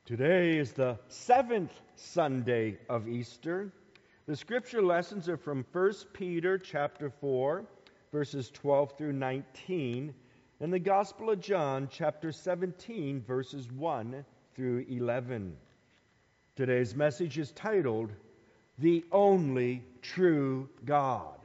Today is the seventh Sunday of Easter. The scripture lessons are from 1 Peter chapter 4, verses 12 through 19, and the Gospel of John chapter 17, verses 1 through 11. Today's message is titled, The Only True God.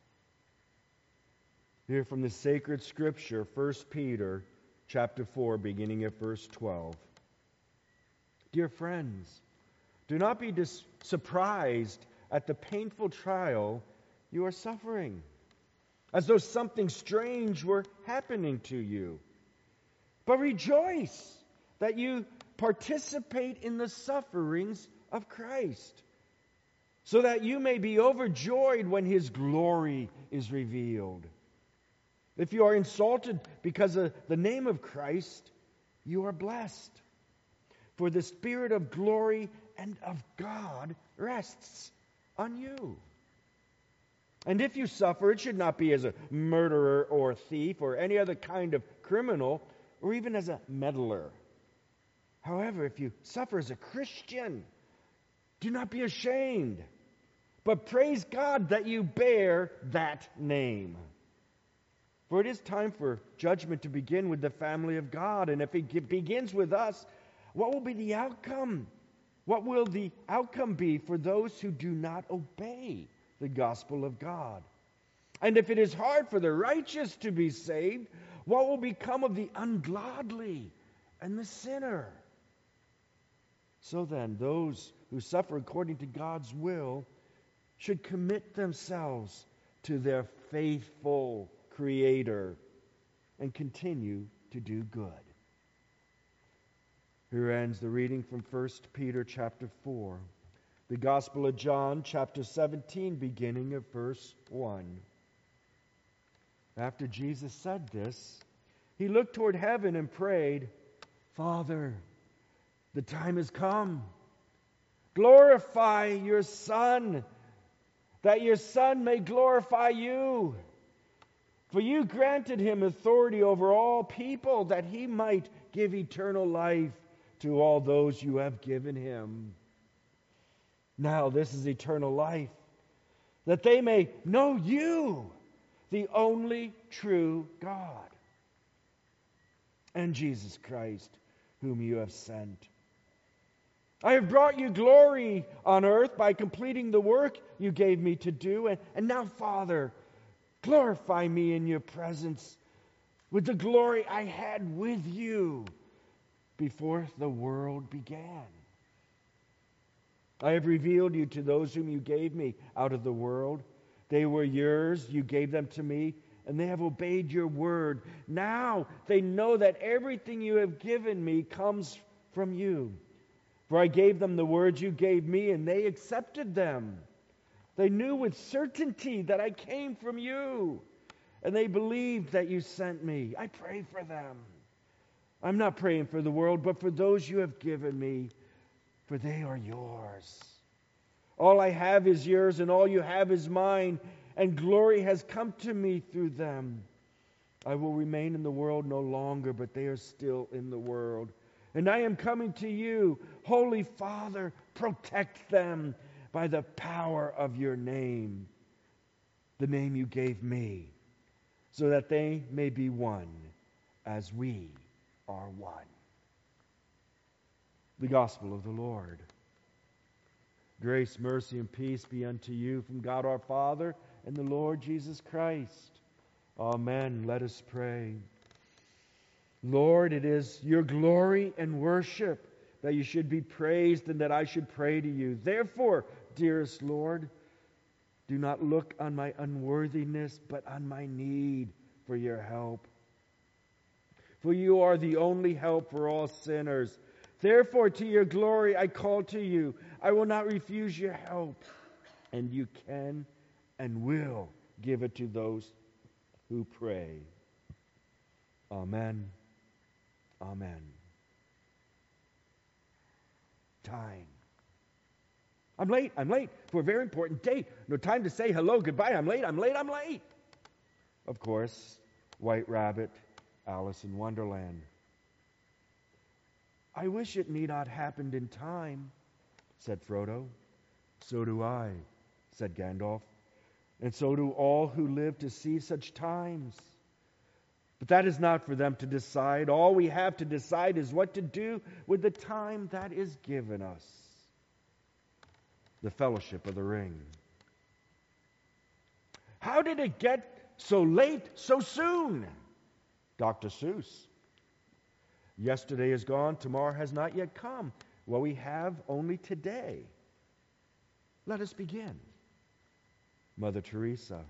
Hear from the sacred scripture, 1 Peter chapter 4, beginning at verse 12. Dear friends, do not be surprised at the painful trial you are suffering, as though something strange were happening to you. But rejoice that you participate in the sufferings of Christ, so that you may be overjoyed when His glory is revealed. If you are insulted because of the name of Christ, you are blessed. For the Spirit of glory and of God rests on you. And if you suffer, it should not be as a murderer or a thief or any other kind of criminal or even as a meddler. However, if you suffer as a Christian, do not be ashamed, but praise God that you bear that name. For it is time for judgment to begin with the family of God, and if it begins with us, what will be the outcome? What will the outcome be for those who do not obey the gospel of God? And if it is hard for the righteous to be saved, what will become of the ungodly and the sinner? So then, those who suffer according to God's will should commit themselves to their faithful Creator and continue to do good. Here ends the reading from 1 Peter chapter 4. The Gospel of John chapter 17, beginning at verse 1. After Jesus said this, He looked toward heaven and prayed, Father, the time has come. Glorify your Son, that your Son may glorify you. For you granted Him authority over all people, that He might give eternal life to all those you have given Him. Now this is eternal life, that they may know you, the only true God, and Jesus Christ, whom you have sent. I have brought you glory on earth by completing the work you gave me to do, and now, Father, glorify me in your presence with the glory I had with you before the world began. I have revealed you to those whom you gave me out of the world. They were yours, you gave them to me, and they have obeyed your word. Now they know that everything you have given me comes from you. For I gave them the words you gave me, and they accepted them. They knew with certainty that I came from you, and they believed that you sent me. I pray for them. I'm not praying for the world, but for those you have given me, for they are yours. All I have is yours, and all you have is mine, and glory has come to me through them. I will remain in the world no longer, but they are still in the world. And I am coming to you. Holy Father, protect them by the power of your name, the name you gave me, so that they may be one as we are one. The Gospel of the Lord. Grace, mercy, and peace be unto you from God our Father and the Lord Jesus Christ. Amen. Let us pray. Lord, it is your glory and worship that you should be praised and that I should pray to you. Therefore, dearest Lord, do not look on my unworthiness, but on my need for your help. For you are the only help for all sinners. Therefore, to your glory I call to you. I will not refuse your help, and you can and will give it to those who pray. Amen. Amen. Time. I'm late for a very important date. No time to say hello, goodbye. I'm late. Of course, White Rabbit, Alice in Wonderland. I wish it need not happened in time, said Frodo. So do I, said Gandalf, and so do all who live to see such times. But that is not for them to decide. All we have to decide is what to do with the time that is given us. The Fellowship of the Ring. How did it get so late so soon? Dr. Seuss. Yesterday is gone, tomorrow has not yet come. Well, we have only today. Let us begin. Mother Teresa.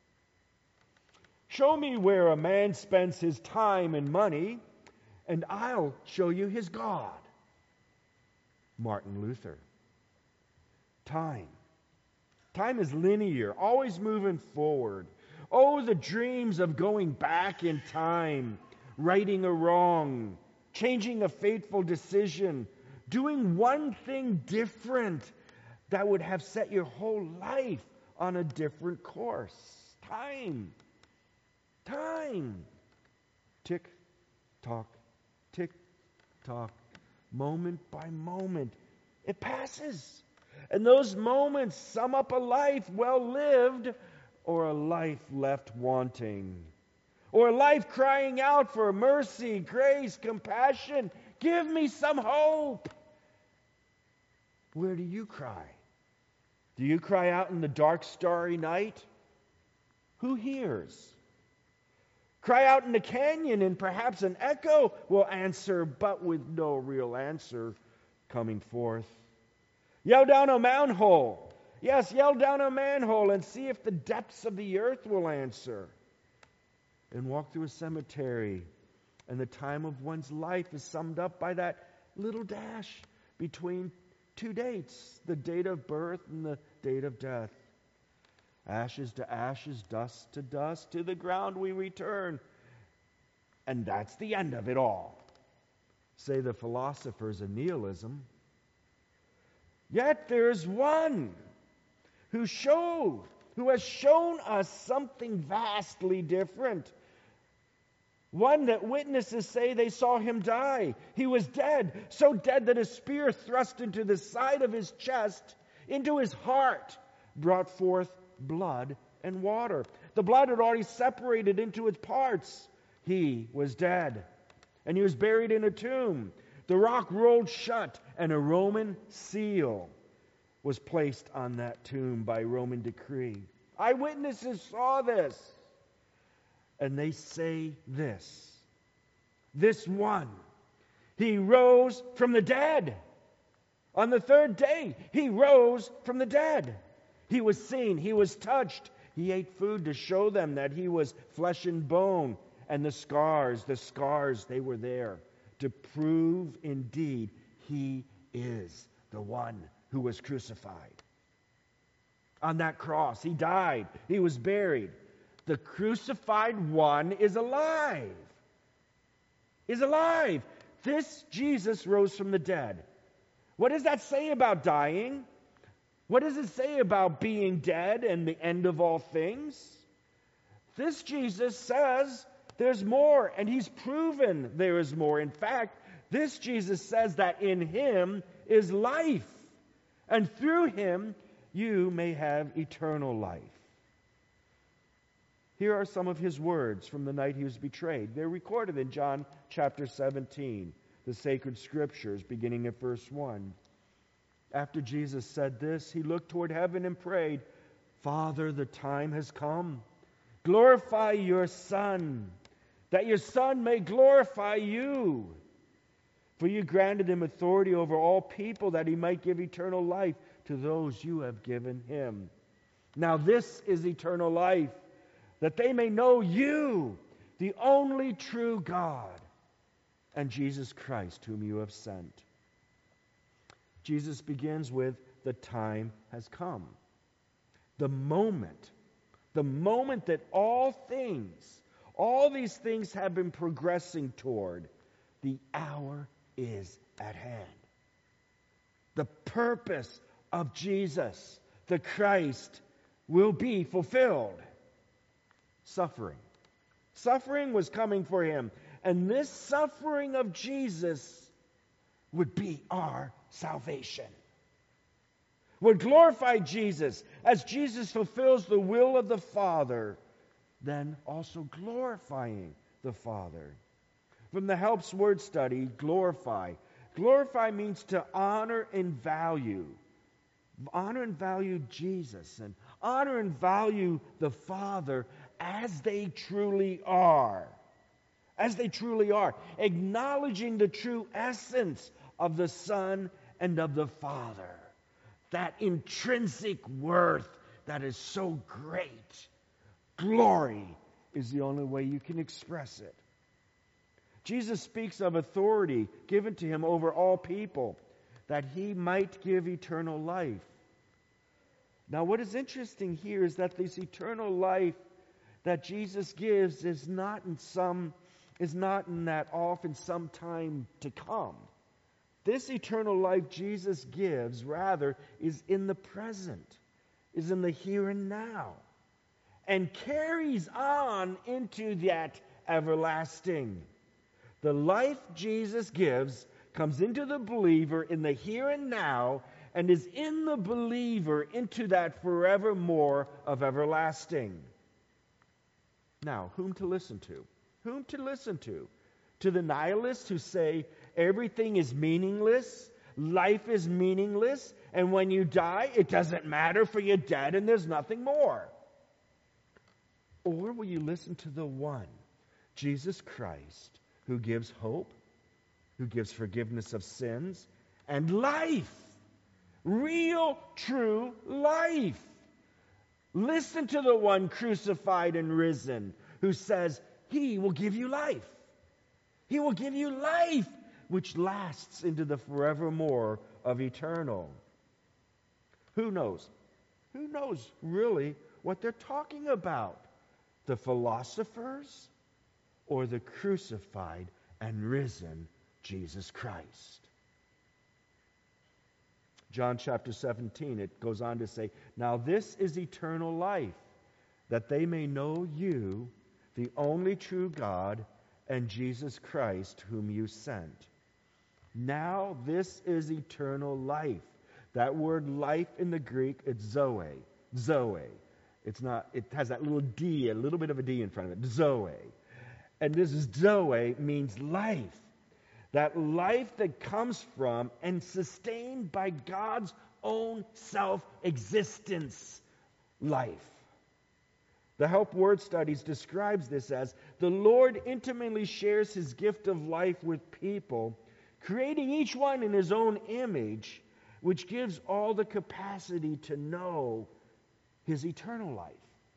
Show me where a man spends his time and money, and I'll show you his God. Martin Luther. Time. Time is linear, always moving forward. Oh, the dreams of going back in time, righting a wrong, changing a fateful decision, doing one thing different that would have set your whole life on a different course. Time. Time. Tick, tock, tick, tock, moment by moment. It passes. And those moments sum up a life well lived or a life left wanting. Or a life crying out for mercy, grace, compassion. Give me some hope. Where do you cry? Do you cry out in the dark, starry night? Who hears? Cry out in the canyon and perhaps an echo will answer, but with no real answer coming forth. Yell down a manhole. Yes, yell down a manhole and see if the depths of the earth will answer. And walk through a cemetery, and the time of one's life is summed up by that little dash between two dates, the date of birth and the date of death. Ashes to ashes, dust to the ground we return. And that's the end of it all, say the philosophers of nihilism. Yet there's one who has shown us something vastly different. One that witnesses say they saw him die. He was dead, so dead that a spear thrust into the side of his chest, into his heart, brought forth blood and water. The blood had already separated into its parts. He was dead, and he was buried in a tomb. The rock rolled shut, and a Roman seal was placed on that tomb by Roman decree. Eyewitnesses saw this, and they say this. This one, he rose from the dead. On the third day, he rose from the dead. He was seen, he was touched. He ate food to show them that he was flesh and bone. And the scars, they were there to prove indeed he is the one who was crucified. On that cross, he died, he was buried. The crucified one is alive. Is alive. This Jesus rose from the dead. What does that say about dying? What does it say about being dead and the end of all things? This Jesus says there's more, and he's proven there is more. In fact, this Jesus says that in him is life, and through him you may have eternal life. Here are some of his words from the night he was betrayed. They're recorded in John chapter 17, the sacred scriptures, beginning at verse 1. After Jesus said this, he looked toward heaven and prayed, Father, the time has come. Glorify your Son, that your Son may glorify you. For you granted him authority over all people, that he might give eternal life to those you have given him. Now this is eternal life, that they may know you, the only true God, and Jesus Christ, whom you have sent. Jesus begins with, the time has come. The moment that all these things have been progressing toward, the hour is at hand. The purpose of Jesus, the Christ, will be fulfilled. Suffering. Suffering was coming for him. And this suffering of Jesus would be our salvation. Would glorify Jesus as Jesus fulfills the will of the Father, then also glorifying the Father. From the Helps word study, glorify. Glorify means to honor and value. Honor and value Jesus, and honor and value the Father as they truly are. As they truly are. Acknowledging the true essence of the Son and of the Father. That intrinsic worth that is so great. Glory is the only way you can express it. Jesus speaks of authority given to him over all people, that he might give eternal life. Now, what is interesting here is that this eternal life that Jesus gives is not in that off in some time to come. This eternal life Jesus gives, rather, is in the present, is in the here and now, and carries on into that everlasting. The life Jesus gives comes into the believer in the here and now, and is in the believer into that forevermore of everlasting. Now, whom to listen to? Whom to listen to? To the nihilists who say everything is meaningless, life is meaningless, and when you die, it doesn't matter, for you're dead and there's nothing more. Or will you listen to the one, Jesus Christ, who gives hope, who gives forgiveness of sins, and life? Real, true life. Listen to the one crucified and risen, who says he will give you life. He will give you life, which lasts into the forevermore of eternal. Who knows? Who knows really what they're talking about? The philosophers or the crucified and risen Jesus Christ? John chapter 17, it goes on to say, "Now this is eternal life, that they may know you, the only true God, and Jesus Christ, whom you sent." Now this is eternal life. That word life in the Greek, it's zoe. Zoe. It's not, it has that little D, a little bit of a D in front of it. Zoe. And this Zoe means life. That life that comes from and sustained by God's own self-existence life. The Help Word Studies describes this as the Lord intimately shares his gift of life with people, creating each one in his own image, which gives all the capacity to know his eternal life.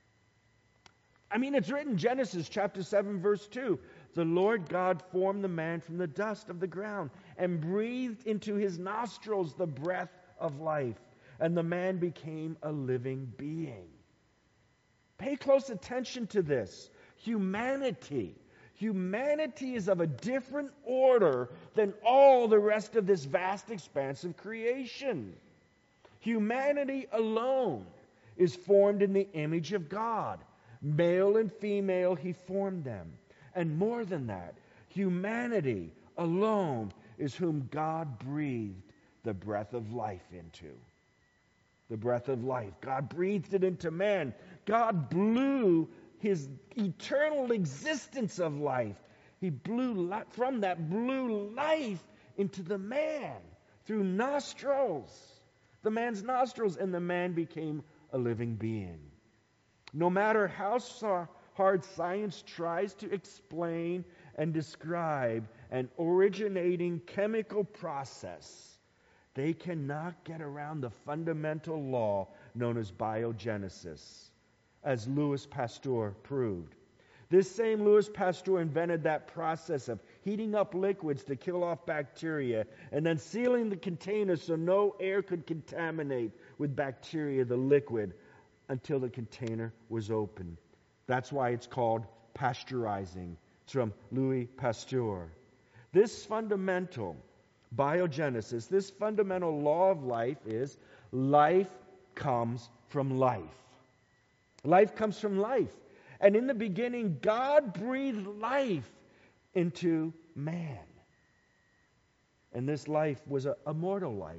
I mean, it's written in Genesis chapter 7, verse 2. The Lord God formed the man from the dust of the ground and breathed into his nostrils the breath of life, and the man became a living being. Pay close attention to this. Humanity. Humanity is of a different order than all the rest of this vast expanse of creation. Humanity alone is formed in the image of God. Male and female, he formed them. And more than that, humanity alone is whom God breathed the breath of life into. The breath of life. God breathed it into man. God blew his eternal existence of life. He blew from that blew life into the man through nostrils. The man's nostrils, and the man became a living being. No matter how hard science tries to explain and describe an originating chemical process, they cannot get around the fundamental law known as biogenesis, as Louis Pasteur proved. This same Louis Pasteur invented that process of heating up liquids to kill off bacteria and then sealing the container so no air could contaminate with bacteria the liquid until the container was open. That's why it's called pasteurizing. It's from Louis Pasteur. This fundamental biogenesis, this fundamental law of life is life comes from life. Life comes from life. And in the beginning, God breathed life into man. And this life was a mortal life.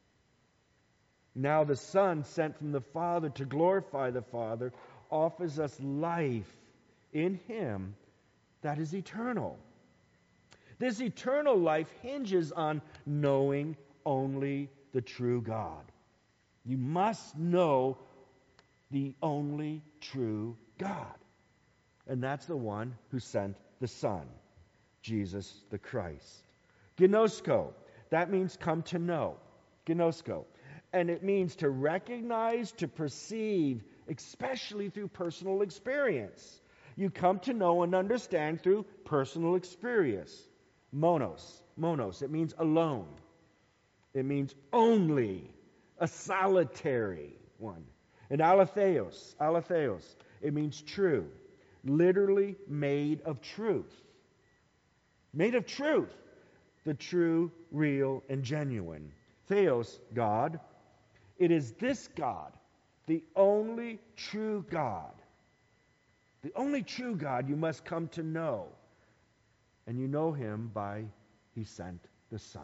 Now the Son, sent from the Father to glorify the Father, offers us life in Him that is eternal. This eternal life hinges on knowing only the true God. You must know the only true God. And that's the one who sent the Son, Jesus the Christ. Gnosko, that means come to know. Gnosko. And it means to recognize, to perceive, especially through personal experience. You come to know and understand through personal experience. Monos, it means alone. It means only, a solitary one. And aletheos, it means true, literally made of truth. Made of truth, the true, real, and genuine. Theos, God. It is this God, the only true God. The only true God you must come to know. And you know Him by He sent the Son.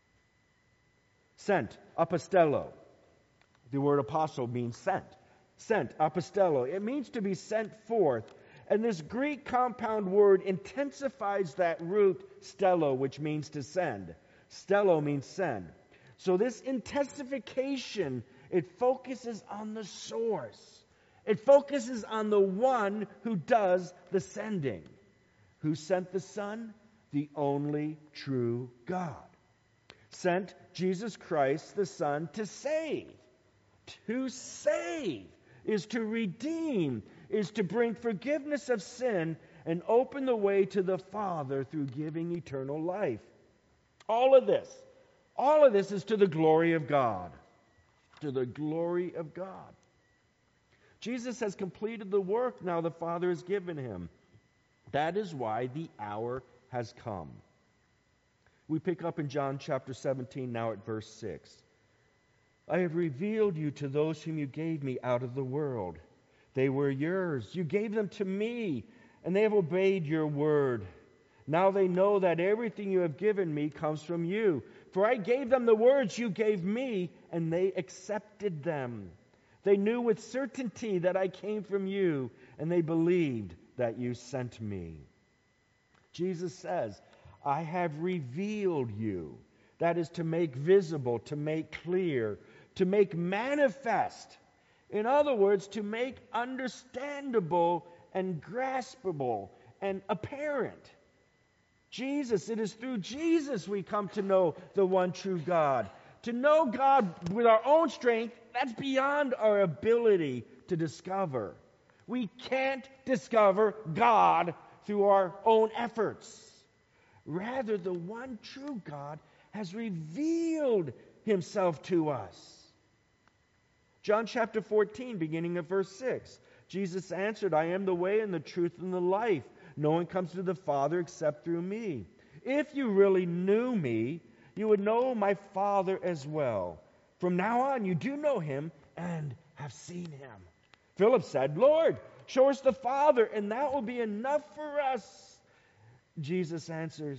Sent, apostello. The word apostle means sent. Sent, apostello. It means to be sent forth. And this Greek compound word intensifies that root stello, which means to send. Stello means send. So this intensification, it focuses on the source. It focuses on the one who does the sending. Who sent the Son? The only true God. Sent Jesus Christ, the Son, to save. To save is to redeem, is to bring forgiveness of sin and open the way to the Father through giving eternal life. All of this is to the glory of God. To the glory of God. Jesus has completed the work now the Father has given Him. That is why the hour has come. We pick up in John chapter 17 now at verse 6. I have revealed you to those whom you gave me out of the world. They were yours. You gave them to me, and they have obeyed your word. Now they know that everything you have given me comes from you. For I gave them the words you gave me, and they accepted them. They knew with certainty that I came from you, and they believed that you sent me. Jesus says, I have revealed you. That is to make visible, to make clear, to make manifest. In other words, to make understandable and graspable and apparent. Jesus, it is through Jesus we come to know the one true God. To know God with our own strength, that's beyond our ability to discover. We can't discover God through our own efforts. Rather, the one true God has revealed Himself to us. John chapter 14, beginning at verse 6. Jesus answered, I am the way and the truth and the life. No one comes to the Father except through me. If you really knew me, you would know my Father as well. From now on, you do know Him and have seen Him. Philip said, Lord, show us the Father, and that will be enough for us. Jesus answers,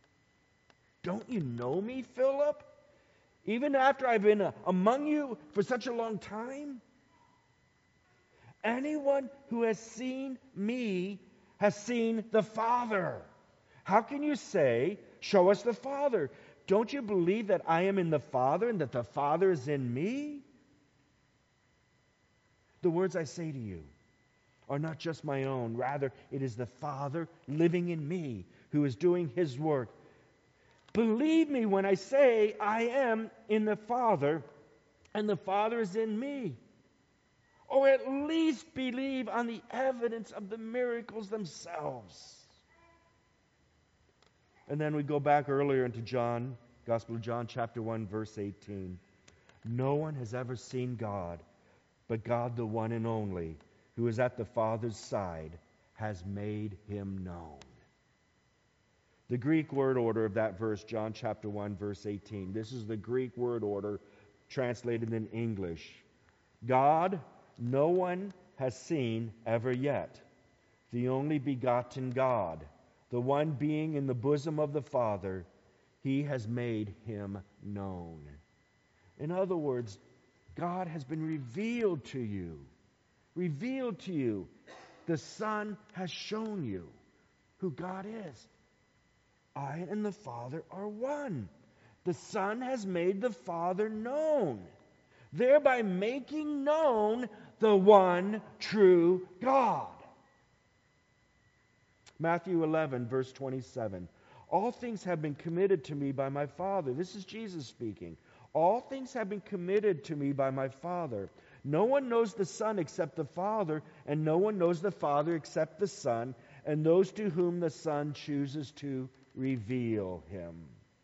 don't you know me, Philip? Even after I've been among you for such a long time? Anyone who has seen me has seen the Father. How can you say, show us the Father? Don't you believe that I am in the Father and that the Father is in me? The words I say to you are not just my own. Rather, it is the Father living in me who is doing His work. Believe me when I say I am in the Father and the Father is in me. Or at least believe on the evidence of the miracles themselves. And then we go back earlier into John, Gospel of John, chapter 1, verse 18. No one has ever seen God, but God, the one and only, who is at the Father's side, has made Him known. The Greek word order of that verse, John chapter 1, verse 18. This is the Greek word order translated in English. God, no one has seen ever yet. The only begotten God, the one being in the bosom of the Father, He has made him known. In other words, God has been revealed to you. Revealed to you. The Son has shown you who God is. I and the Father are one. The Son has made the Father known, thereby making known the one true God. Matthew 11, verse 27. All things have been committed to me by my Father. This is Jesus speaking. All things have been committed to me by my Father. No one knows the Son except the Father, and no one knows the Father except the Son, and those to whom the Son chooses to reveal him.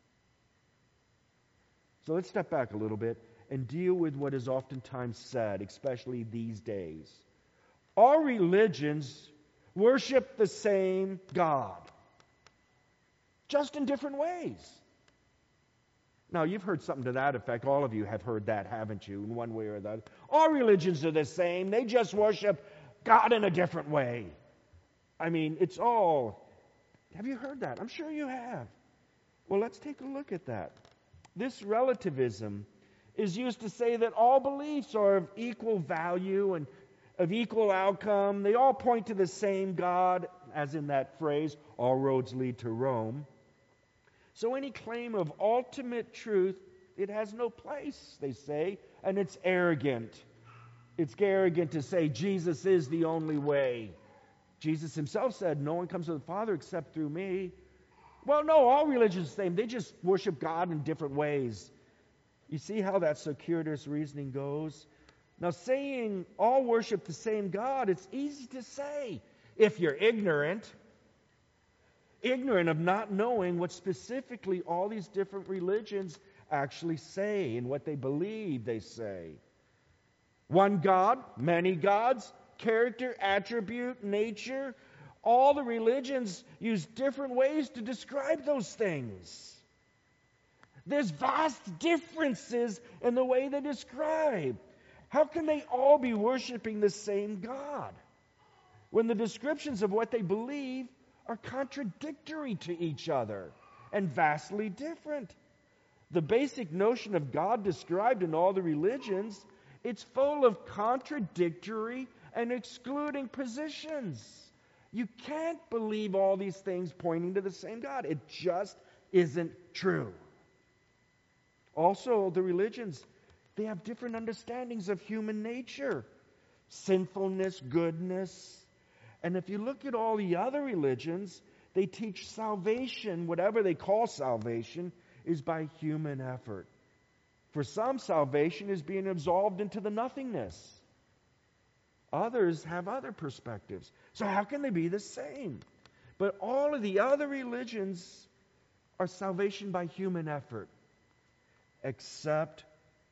So let's step back a little bit and deal with what is oftentimes said, especially these days. All religions worship the same God, just in different ways. Now, you've heard something to that effect. All of you have heard that, haven't you, in one way or the other? All religions are the same. They just worship God in a different way. I mean, it's all... Have you heard that? I'm sure you have. Well, let's take a look at that. This relativism is used to say that all beliefs are of equal value and of equal outcome. They all point to the same God, as in that phrase, all roads lead to Rome. So any claim of ultimate truth, it has no place, they say, and it's arrogant. It's arrogant to say Jesus is the only way. Jesus himself said, no one comes to the Father except through me. Well, no, all religions are the same. They just worship God in different ways. You see how that circuitous reasoning goes? Now, saying all worship the same God, it's easy to say if you're ignorant of not knowing what specifically all these different religions actually say and what they believe they say. One God, many gods, character, attribute, nature. All the religions use different ways to describe those things. There's vast differences in the way they describe. How can they all be worshiping the same God when the descriptions of what they believe are contradictory to each other and vastly different? The basic notion of God described in all the religions, it's full of contradictory and excluding positions. You can't believe all these things pointing to the same God. It just isn't true. Also, the religions, they have different understandings of human nature, sinfulness, goodness. And if you look at all the other religions, they teach salvation, whatever they call salvation, is by human effort. For some, salvation is being absolved into the nothingness. Others have other perspectives. So how can they be the same? But all of the other religions are salvation by human effort, except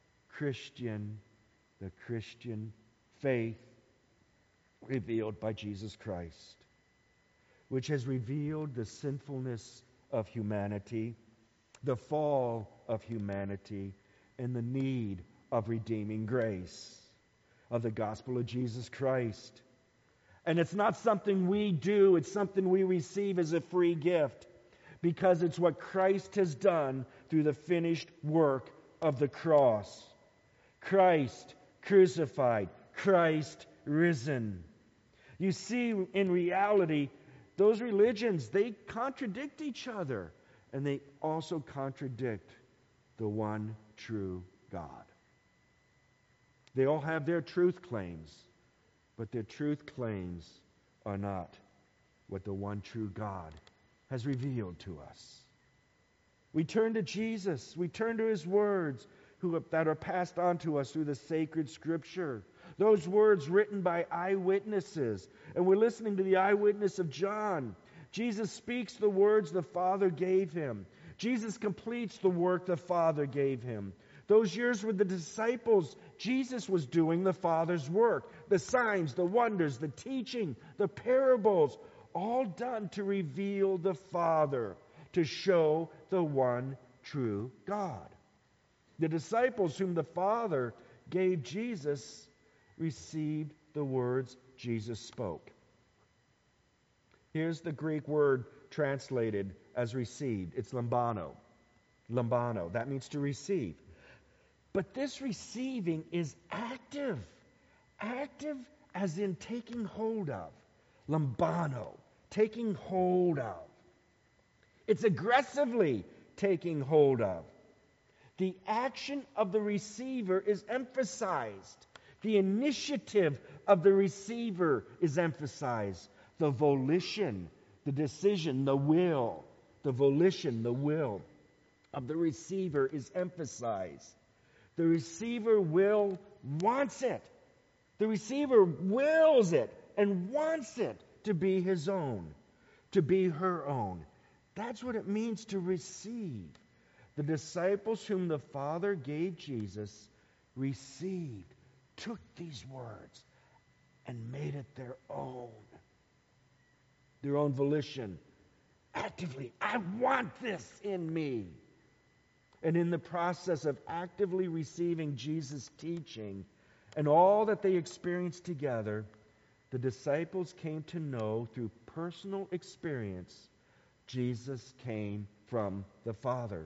the Christian faith revealed by Jesus Christ, which has revealed the sinfulness of humanity, the fall of humanity, and the need of redeeming grace of the gospel of Jesus Christ. And it's not something we do, it's something we receive as a free gift, because it's what Christ has done through the finished work of the cross. Christ crucified, Christ risen. You see, in reality, those religions, they contradict each other, and they also contradict the one true God. They all have their truth claims, but their truth claims are not what the one true God has revealed to us. We turn to Jesus. We turn to His words that are passed on to us through the sacred Scripture. Those words written by eyewitnesses. And we're listening to the eyewitness of John. Jesus speaks the words the Father gave him. Jesus completes the work the Father gave him. Those years with the disciples, Jesus was doing the Father's work. The signs, the wonders, the teaching, the parables, all done to reveal the Father, to show the one true God. The disciples whom the Father gave Jesus received the words Jesus spoke. Here's the Greek word translated as received. It's lambano. Lambano. That means to receive. But this receiving is active. Active as in taking hold of. Lambano, taking hold of. It's aggressively taking hold of. The action of the receiver is emphasized. The initiative of the receiver is emphasized. The volition, the decision, the will, the volition, the will of the receiver is emphasized. The receiver wants it. The receiver wills it and wants it to be his own, to be her own. That's what it means to receive. The disciples whom the Father gave Jesus received, took these words, and made it their own. Their own volition. Actively, I want this in me. And in the process of actively receiving Jesus' teaching and all that they experienced together, the disciples came to know through personal experience Jesus came from the Father.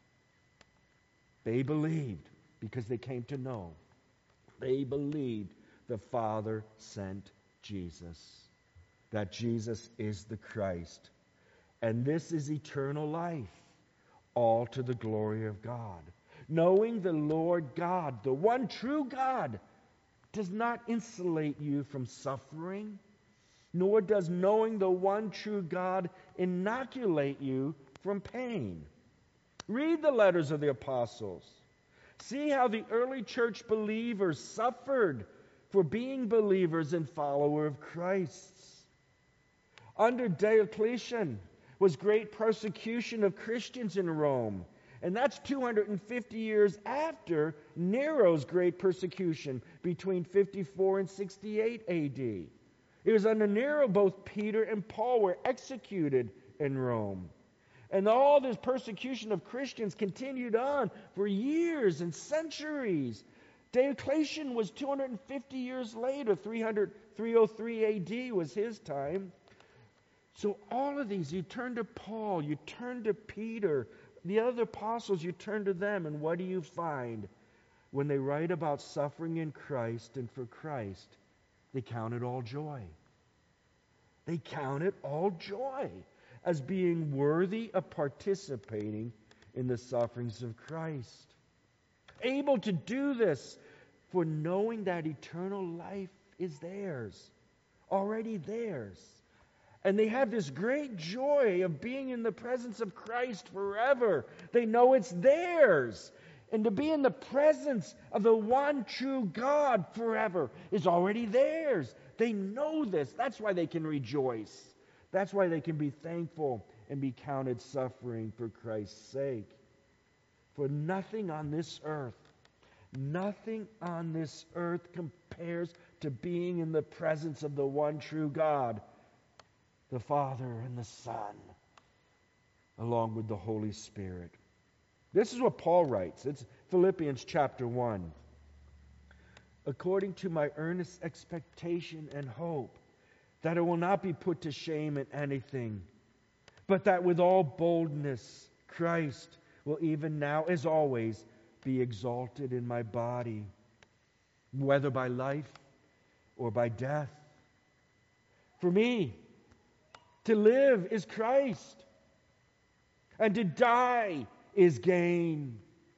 They believed because they came to know. They believed the Father sent Jesus, that Jesus is the Christ. And this is eternal life, all to the glory of God. Knowing the Lord God, the one true God, does not insulate you from suffering, nor does knowing the one true God inoculate you from pain. Read the letters of the apostles. See how the early church believers suffered for being believers and followers of Christ. Under Diocletian was great persecution of Christians in Rome. And that's 250 years after Nero's great persecution between 54 and 68 AD. It was under Nero both Peter and Paul were executed in Rome. And all this persecution of Christians continued on for years and centuries. Diocletian was 250 years later, 303 AD was his time. So all of these, you turn to Paul, you turn to Peter, the other apostles, you turn to them, and what do you find? When they write about suffering in Christ and for Christ, they count it all joy. They count it all joy as being worthy of participating in the sufferings of Christ. Able to do this for knowing that eternal life is theirs, already theirs. And they have this great joy of being in the presence of Christ forever. They know it's theirs. And to be in the presence of the one true God forever is already theirs. They know this. That's why they can rejoice. That's why they can be thankful and be counted suffering for Christ's sake. For nothing on this earth compares to being in the presence of the one true God, the Father and the Son, along with the Holy Spirit. This is what Paul writes. It's Philippians chapter 1. According to my earnest expectation and hope, that I will not be put to shame in anything, but that with all boldness Christ will even now, as always, be exalted in my body, whether by life or by death. For me, to live is Christ, and to die is gain.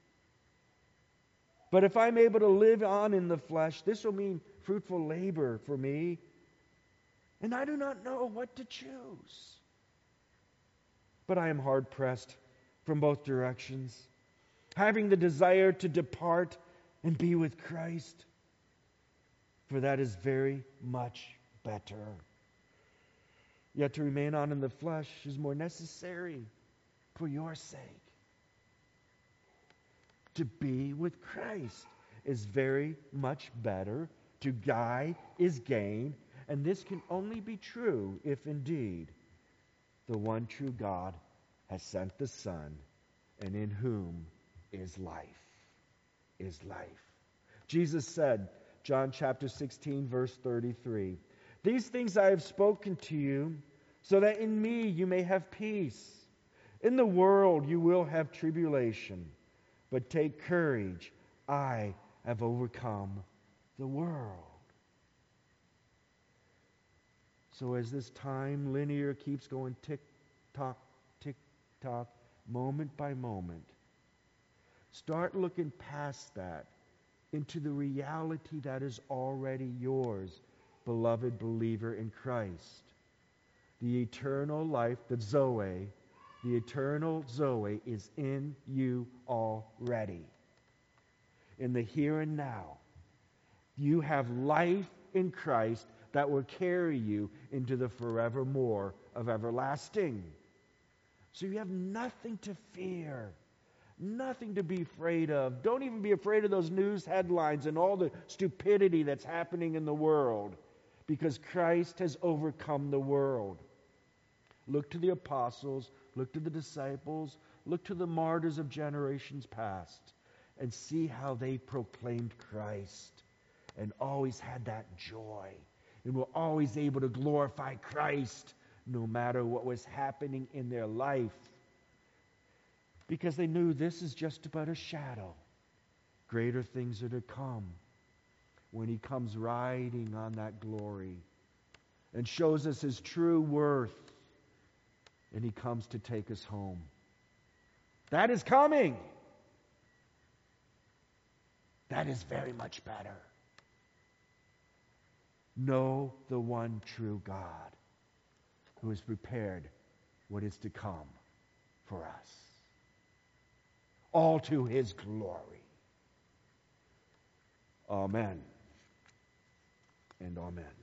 But if I'm able to live on in the flesh, this will mean fruitful labor for me, and I do not know what to choose. But I am hard-pressed from both directions, having the desire to depart and be with Christ, for that is very much better. Yet to remain on in the flesh is more necessary for your sake. To be with Christ is very much better. To die is gain. And this can only be true if indeed the one true God has sent the Son, and in whom is life. Is life. Jesus said, John chapter 16, verse 33, "These things I have spoken to you, so that in me you may have peace. In the world you will have tribulation, but take courage. I have overcome the world. So as this time linear keeps going tick-tock, tick-tock, moment by moment, start looking past that into the reality that is already yours, beloved believer in Christ. The eternal life, the Zoe, the eternal Zoe is in you already. In the here and now, you have life in Christ that will carry you into the forevermore of everlasting. So you have nothing to fear, nothing to be afraid of. Don't even be afraid of those news headlines and all the stupidity that's happening in the world, because Christ has overcome the world. Look to the apostles, look to the disciples, look to the martyrs of generations past, and see how they proclaimed Christ and always had that joy and were always able to glorify Christ no matter what was happening in their life, because they knew this is just but a shadow. Greater things are to come when He comes riding on that glory and shows us His true worth, and He comes to take us home. That is coming. That is very much better. Know the one true God who has prepared what is to come for us. All to His glory. Amen and amen.